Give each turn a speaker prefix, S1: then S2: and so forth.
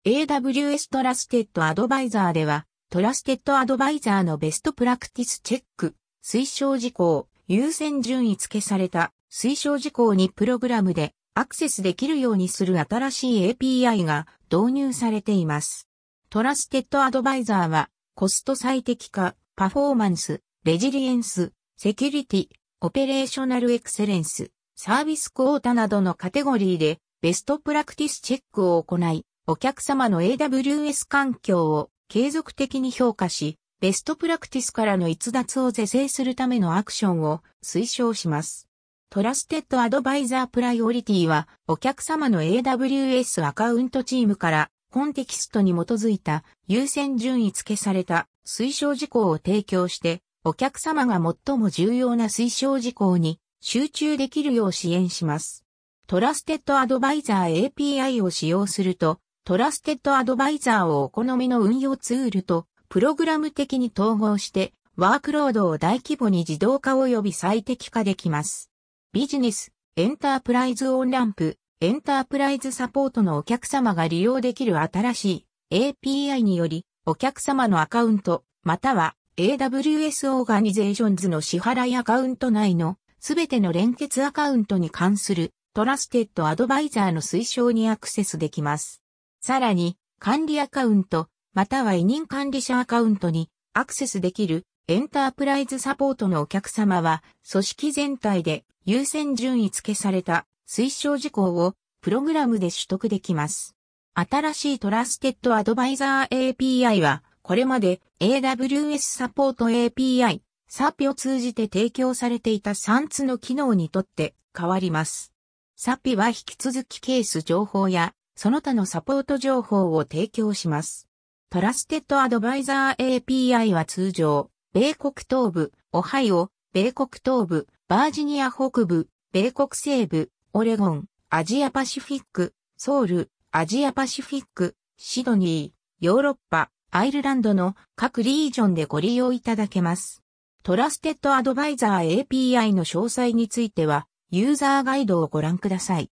S1: AWS トラステッドアドバイザーでは、トラステッドアドバイザーのベストプラクティスチェック、推奨事項、優先順位付けされた推奨事項にプログラムでアクセスできるようにする新しい API が導入されています。トラステッドアドバイザーはコスト最適化、パフォーマンス、レジリエンス、セキュリティ、オペレーショナルエクセレンス、サービスクォータなどのカテゴリーでベストプラクティスチェックを行い、お客様の AWS 環境を継続的に評価し、ベストプラクティスからの逸脱を是正するためのアクションを推奨します。トラステッドアドバイザープライオリティは、お客様の AWS アカウントチームからコンテキストに基づいた優先順位付けされた推奨事項を提供して、お客様が最も重要な推奨事項に集中できるよう支援します。トラステッドアドバイザー API を使用すると、トラステッドアドバイザーをお好みの運用ツールとプログラム的に統合してワークロードを大規模に自動化及び最適化できます。ビジネス、エンタープライズオンランプ、エンタープライズサポートのお客様が利用できる新しい API によりお客様のアカウントまたは AWS オーガニゼーションズの支払いアカウント内のすべての連結アカウントに関するトラステッドアドバイザーの推奨にアクセスできます。さらに、管理アカウント、または委任管理者アカウントにアクセスできるエンタープライズサポートのお客様は、組織全体で優先順位付けされた推奨事項をプログラムで取得できます。新しいトラステッドアドバイザー API は、これまで AWS サポート API、SAPI を通じて提供されていた3つの機能にとって変わります。SAPI は引き続きケース情報やその他のサポート情報を提供します。トラステッドアドバイザー API は通常、米国東部、オハイオ、米国東部、バージニア北部、米国西部、オレゴン、アジアパシフィック、ソウル、アジアパシフィック、シドニー、ヨーロッパ、アイルランドの各リージョンでご利用いただけます。トラステッドアドバイザー API の詳細については、ユーザーガイドをご覧ください。